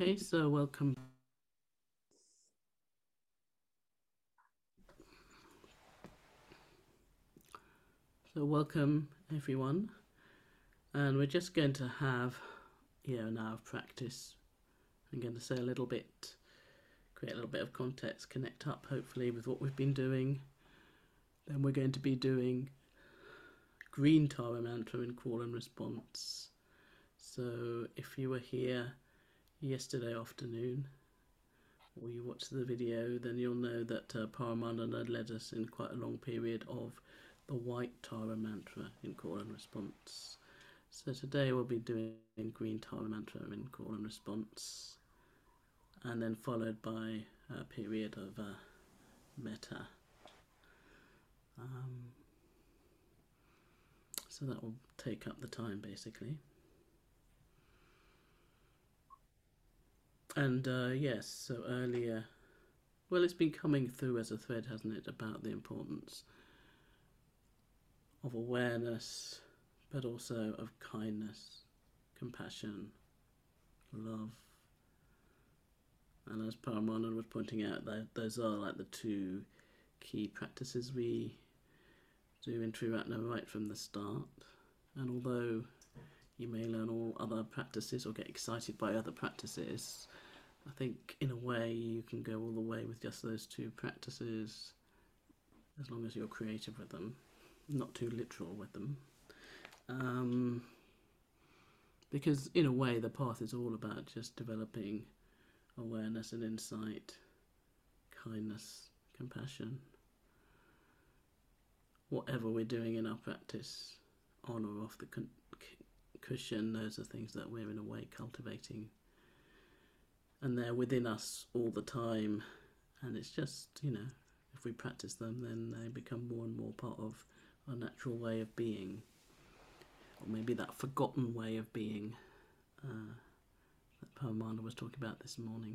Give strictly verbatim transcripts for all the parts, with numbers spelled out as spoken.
Okay, so welcome. So welcome everyone, and we're just going to have yeah an hour of practice. I'm going to say a little bit, create a little bit of context, connect up hopefully with what we've been doing. Then we're going to be doing green Tara mantra in call and response. So if you were here yesterday afternoon, or you watched the video, then you'll know that uh, Paramananda led us in quite a long period of the white Tara mantra in call and response. So today we'll be doing green Tara mantra in call and response, and then followed by a period of uh, metta. Um, so that will take up the time basically. And uh, yes, so earlier, well, it's been coming through as a thread, hasn't it, about the importance of awareness, but also of kindness, compassion, love. And as Paramananda was pointing out, that those are like the two key practices we do in Triratna right from the start. And although you may learn all other practices or get excited by other practices, I think in a way you can go all the way with just those two practices as long as you're creative with them, not too literal with them. Um, because in a way the path is all about just developing awareness and insight, kindness, compassion. Whatever we're doing in our practice, on or off the cushion, those are things that we're in a way cultivating, and they're within us all the time. And it's just, you know, if we practice them, then they become more and more part of our natural way of being, or maybe that forgotten way of being uh, that Paramananda was talking about this morning.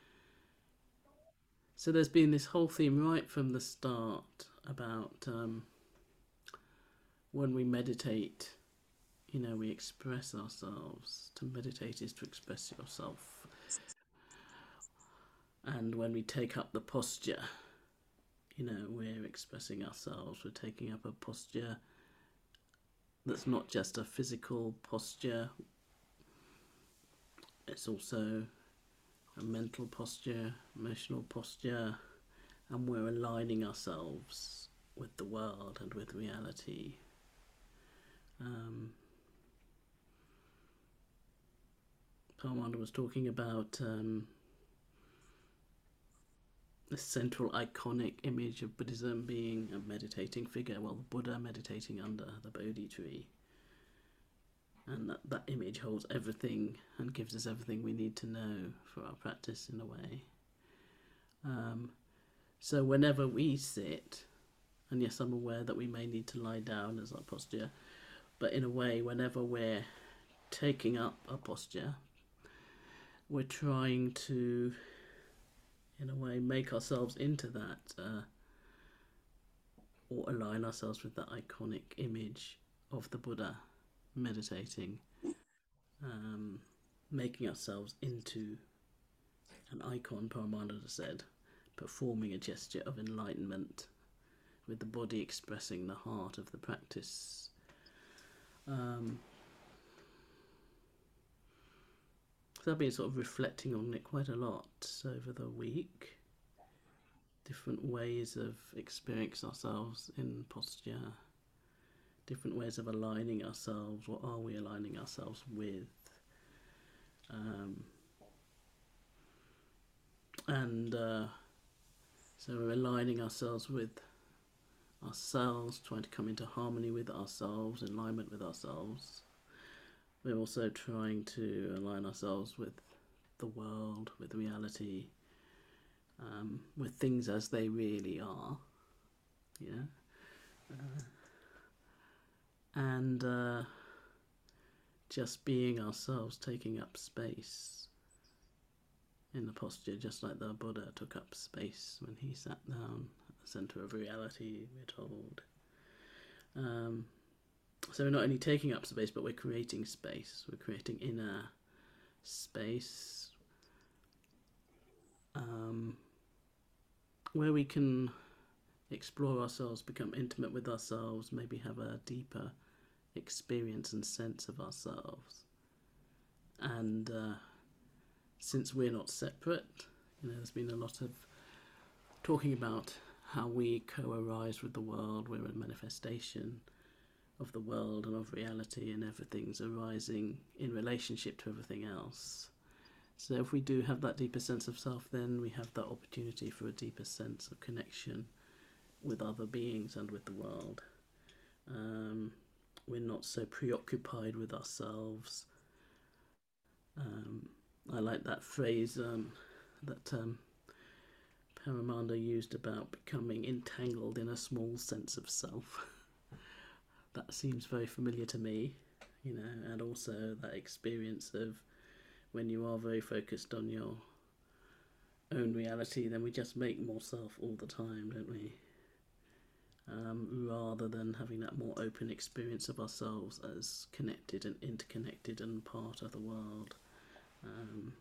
So there's been this whole theme right from the start about um, when we meditate, you know, we express ourselves. To meditate is to express yourself. And when we take up the posture, you know, we're expressing ourselves. We're taking up a posture that's not just a physical posture, it's also a mental posture, emotional posture, and we're aligning ourselves with the world and with reality. Um, Paramananda was talking about um, the central iconic image of Buddhism being a meditating figure, well, the Buddha meditating under the Bodhi tree. And that, that image holds everything and gives us everything we need to know for our practice in a way. Um, so whenever we sit, and yes, I'm aware that we may need to lie down as our posture, but in a way, whenever we're taking up a posture, we're trying to, in a way, make ourselves into that, uh, or align ourselves with that iconic image of the Buddha meditating, um, making ourselves into an icon, Paramananda said, performing a gesture of enlightenment, with the body expressing the heart of the practice. Um, so I've been sort of reflecting on it quite a lot over the week. Different ways of experiencing ourselves in posture, different ways of aligning ourselves. What are we aligning ourselves with? Um, and uh, so we're aligning ourselves with ourselves, trying to come into harmony with ourselves, alignment with ourselves. We're also trying to align ourselves with the world, with reality, um, with things as they really are, yeah. Uh, and uh, just being ourselves, taking up space in the posture, just like the Buddha took up space when he sat down at the centre of reality, we're told. Um, so we're not only taking up space, but we're creating space. We're creating inner space. um, where we can explore ourselves, become intimate with ourselves, maybe have a deeper experience and sense of ourselves. And uh, since we're not separate, you know, there's been a lot of talking about how we co-arise with the world. We're a manifestation of the world and of reality, and everything's arising in relationship to everything else. So if we do have that deeper sense of self, then we have that opportunity for a deeper sense of connection with other beings and with the world. Um, we're not so preoccupied with ourselves. Um, I like that phrase um, that um, Paramanda used about becoming entangled in a small sense of self. That seems very familiar to me, you know, and also that experience of when you are very focused on your own reality, then we just make more self all the time, don't we? Um, rather than having that more open experience of ourselves as connected and interconnected and part of the world. Um,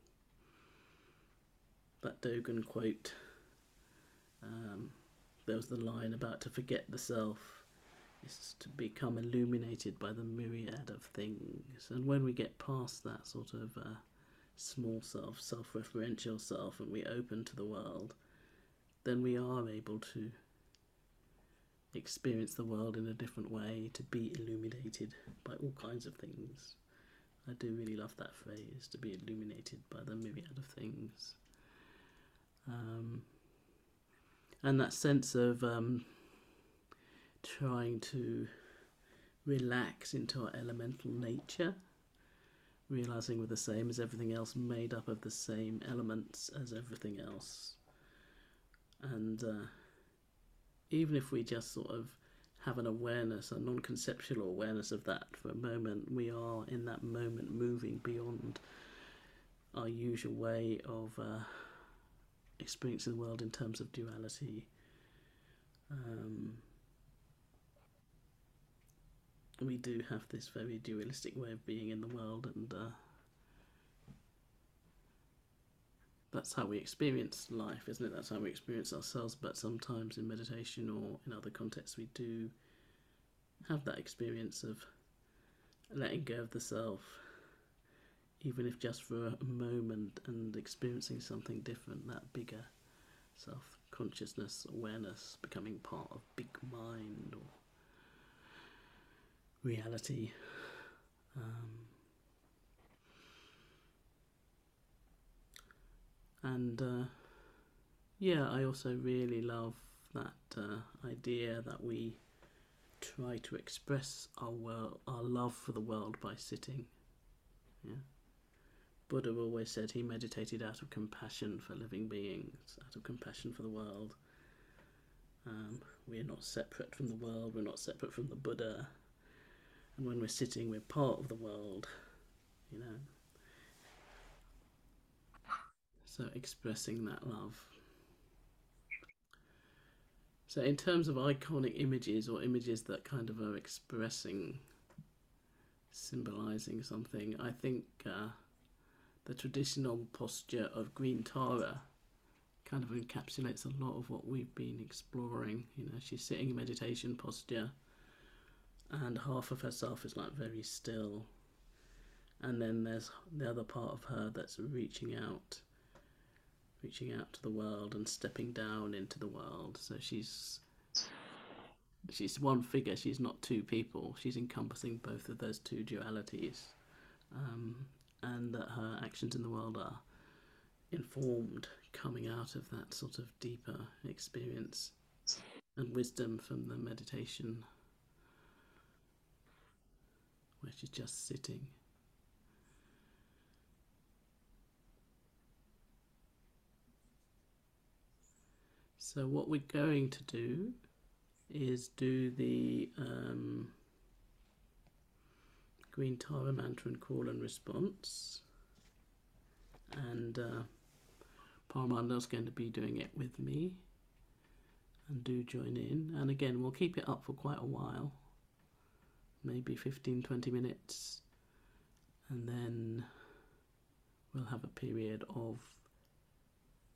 that Dogen quote, um, there was the line about to forget the self is to become illuminated by the myriad of things. And when we get past that sort of uh, small self, self-referential self, and we open to the world, then we are able to experience the world in a different way, to be illuminated by all kinds of things. I do really love that phrase, to be illuminated by the myriad of things. Um, and that sense of um, trying to relax into our elemental nature, realizing we're the same as everything else, made up of the same elements as everything else. And uh, even if we just sort of have an awareness, a non-conceptual awareness of that for a moment, we are in that moment moving beyond our usual way of uh, experiencing the world in terms of duality. Um, we do have this very dualistic way of being in the world, and uh, that's how we experience life, isn't it? That's how we experience ourselves. But sometimes in meditation or in other contexts, we do have that experience of letting go of the self, even if just for a moment, and experiencing something different, that bigger self-consciousness, awareness, becoming part of big mind or reality. Um, and uh, yeah, I also really love that uh, idea that we try to express our world, our love for the world by sitting. Yeah. Buddha always said he meditated out of compassion for living beings, out of compassion for the world. Um, we're not separate from the world, we're not separate from the Buddha. And when we're sitting, we're part of the world, you know. So expressing that love. So in terms of iconic images, or images that kind of are expressing, symbolizing something, I think uh, the traditional posture of Green Tara kind of encapsulates a lot of what we've been exploring. You know, she's sitting in meditation posture, and half of herself is like very still, and then there's the other part of her that's reaching out reaching out to the world and stepping down into the world. So she's she's one figure, she's not two people, she's encompassing both of those two dualities, um, and that her actions in the world are informed, coming out of that sort of deeper experience and wisdom from the meditation where she's just sitting. So what we're going to do is do the um, Green Tara mantra and call and response, and uh, Paramanda's going to be doing it with me, and do join in. And again, we'll keep it up for quite a while, maybe fifteen to twenty minutes, and then we'll have a period of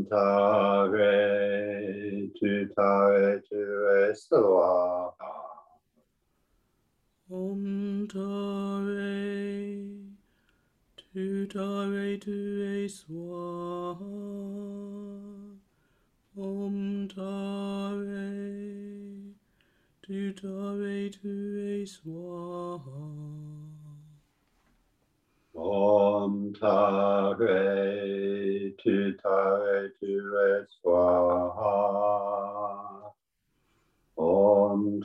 Om Tare Tutare Ture Swaha. Om Tare Tutare Ture Swaha. Om Tare Tutare Ture Swaha. Om Tare Tutare Ture Swaha. Om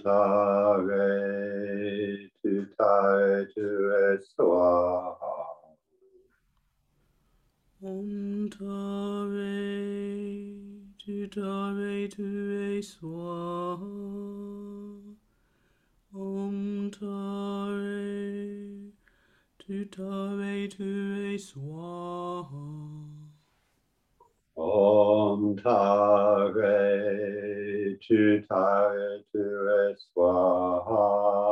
Tare Tutare Ture Swaha. Om Tare Tutare Ture Swaha. Om Tare Tutare Ture Swaha. Om Tare Tutare Ture Swaha.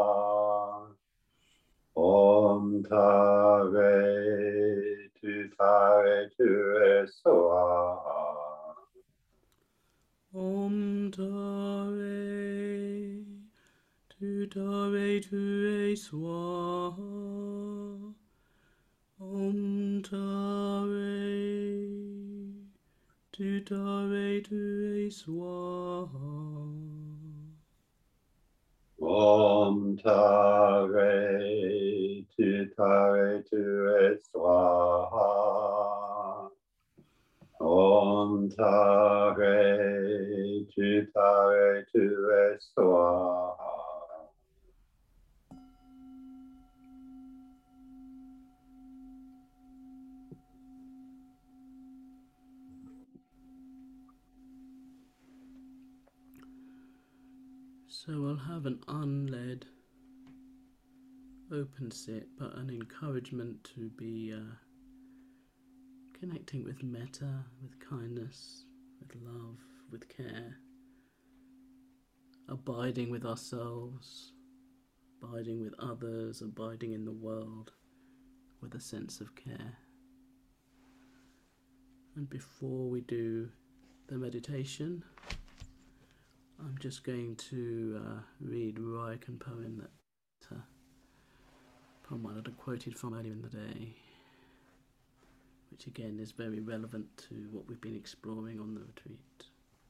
Om Tare Tutare Ture Swaha. Om Tare Tutare Ture Swaha. Om Tare Tutare Ture Swaha. Om Tare Tutare Ture Swaha. Om Tare Tutare Ture Swaha. So I'll have an unled open sit, but an encouragement to be uh, connecting with metta, with kindness, with love, with care, abiding with ourselves, abiding with others, abiding in the world with a sense of care. And before we do the meditation, I'm just going to uh, read Raikan poem that uh, poem I had quoted from earlier in the day, which again is very relevant to what we've been exploring on the retreat.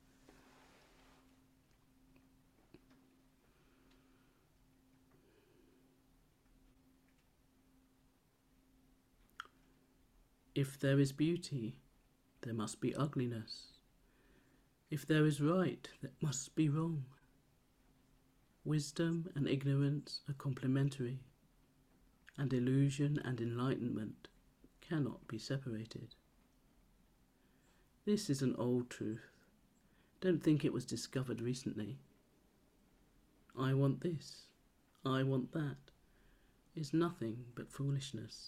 If there is beauty, there must be ugliness. If there is right, there must be wrong. Wisdom and ignorance are complementary, and illusion and enlightenment cannot be separated. This is an old truth. Don't think it was discovered recently. I want this, I want that, is nothing but foolishness.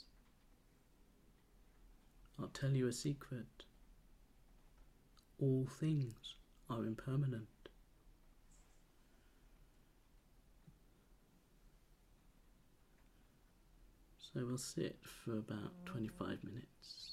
I'll tell you a secret. All things are impermanent. So we'll sit for about twenty-five minutes.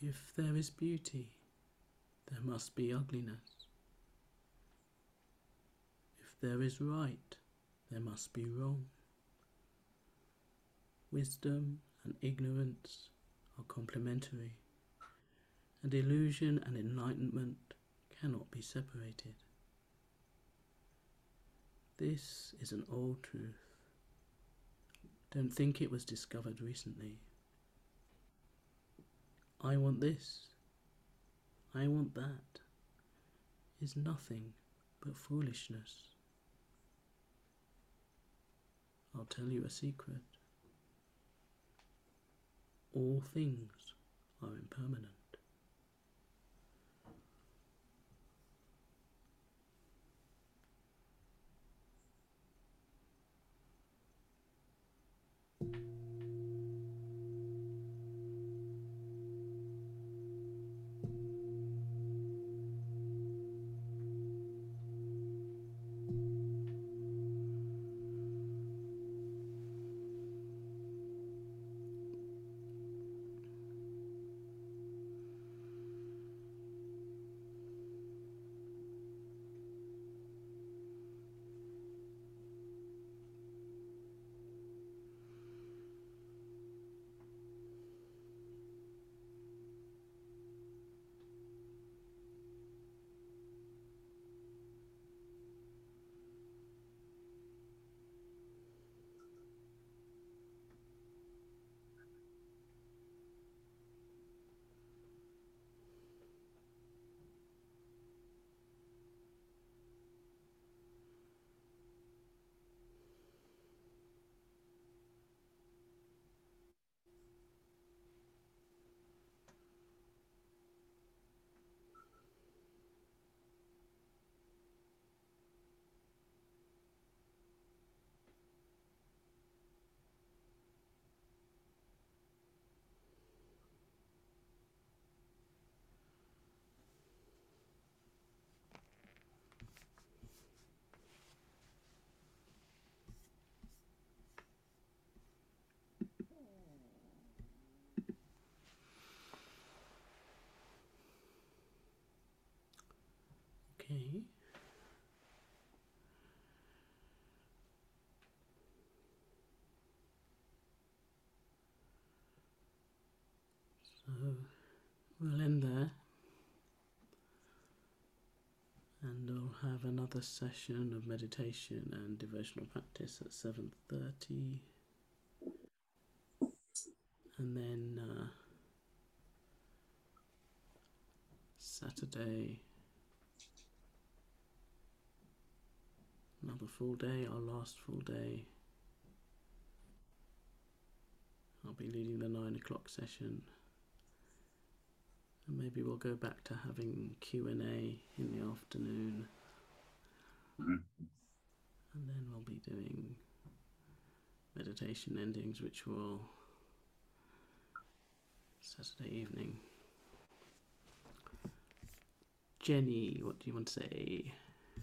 If there is beauty, there must be ugliness. If there is right, there must be wrong. Wisdom and ignorance are complementary, and illusion and enlightenment cannot be separated. This is an old truth. Don't think it was discovered recently. I want this, I want that, is nothing but foolishness. I'll tell you a secret. All things are impermanent. Okay. So we'll end there, and I'll have another session of meditation and devotional practice at seven thirty, and then uh, Saturday, another full day, our last full day. I'll be leading the nine o'clock session, and maybe we'll go back to having Q and A in the afternoon, Mm-hmm. and then we'll be doing meditation endings, which will Saturday evening. Jenny, what do you want to say?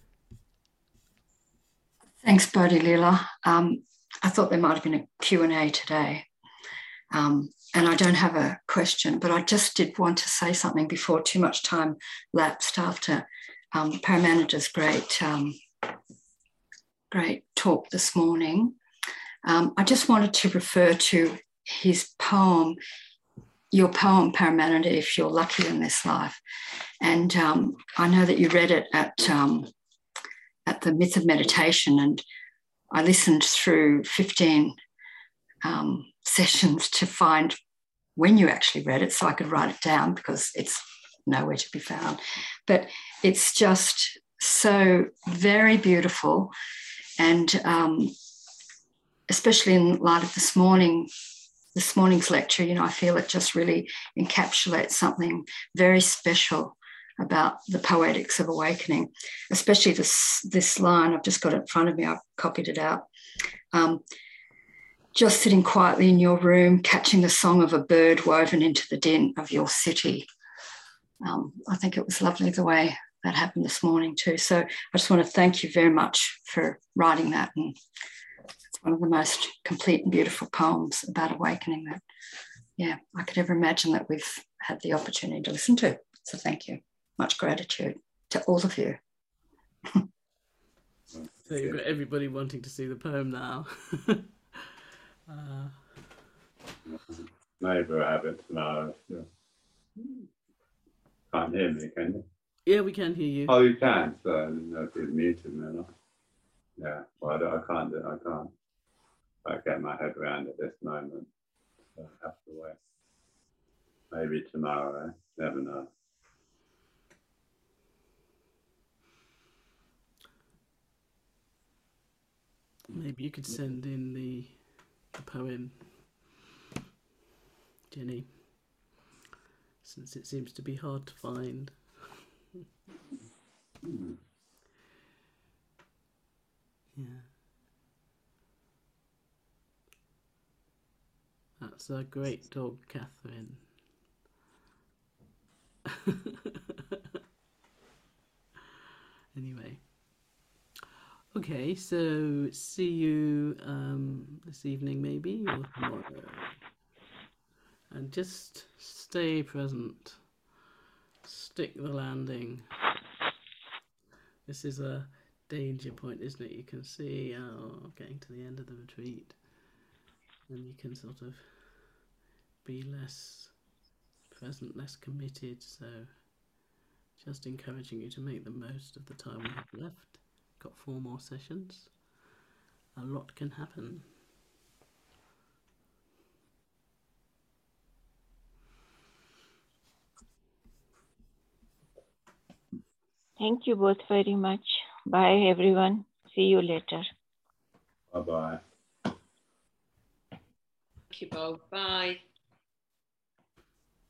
Thanks, Bodhi Lila. Um, I thought there might have been a Q and A today. Um, and I don't have a question, but I just did want to say something before too much time lapsed after um, Paramananda's great, um, great talk this morning. Um, I just wanted to refer to his poem, your poem, Paramananda, if you're lucky in this life. And um, I know that you read it at um, at the Myth of Meditation, and I listened through fifteen um, sessions to find when you actually read it so I could write it down, because it's nowhere to be found. But it's just so very beautiful, and um, especially in light of this morning, this morning's lecture, you know, I feel it just really encapsulates something very special about the poetics of awakening, especially this, this line. I've just got it in front of me. I've copied it out. Um, just sitting quietly in your room, catching the song of a bird woven into the din of your city. Um, I think it was lovely the way that happened this morning too. So I just want to thank you very much for writing that. And it's one of the most complete and beautiful poems about awakening that, yeah, I could ever imagine that we've had the opportunity to listen to. So thank you. Much gratitude to all of you. So you've got everybody wanting to see the poem now. uh, Maybe we'll have it tomorrow. Yeah. Can't hear me, can you? yeah, we can hear you. Oh, you can. So I didn't know if you'd muted me or not. Yeah. Well, I, don't, I can't do it. I can't. I get my head around at this moment. So I have to wait. Maybe tomorrow. Eh? Never know. Maybe you could send in the, the poem, Jenny, since it seems to be hard to find. Hmm. Yeah. That's a great dog, Catherine. Anyway. Okay, so see you um, this evening maybe, or tomorrow. And just stay present. Stick the landing. This is a danger point, isn't it? You can see, oh, getting to the end of the retreat. And you can sort of be less present, less committed. So just encouraging you to make the most of the time we have left. Got four more sessions. A lot can happen. Thank you both very much. Bye, everyone. See you later. Bye-bye. Thank you both. Bye.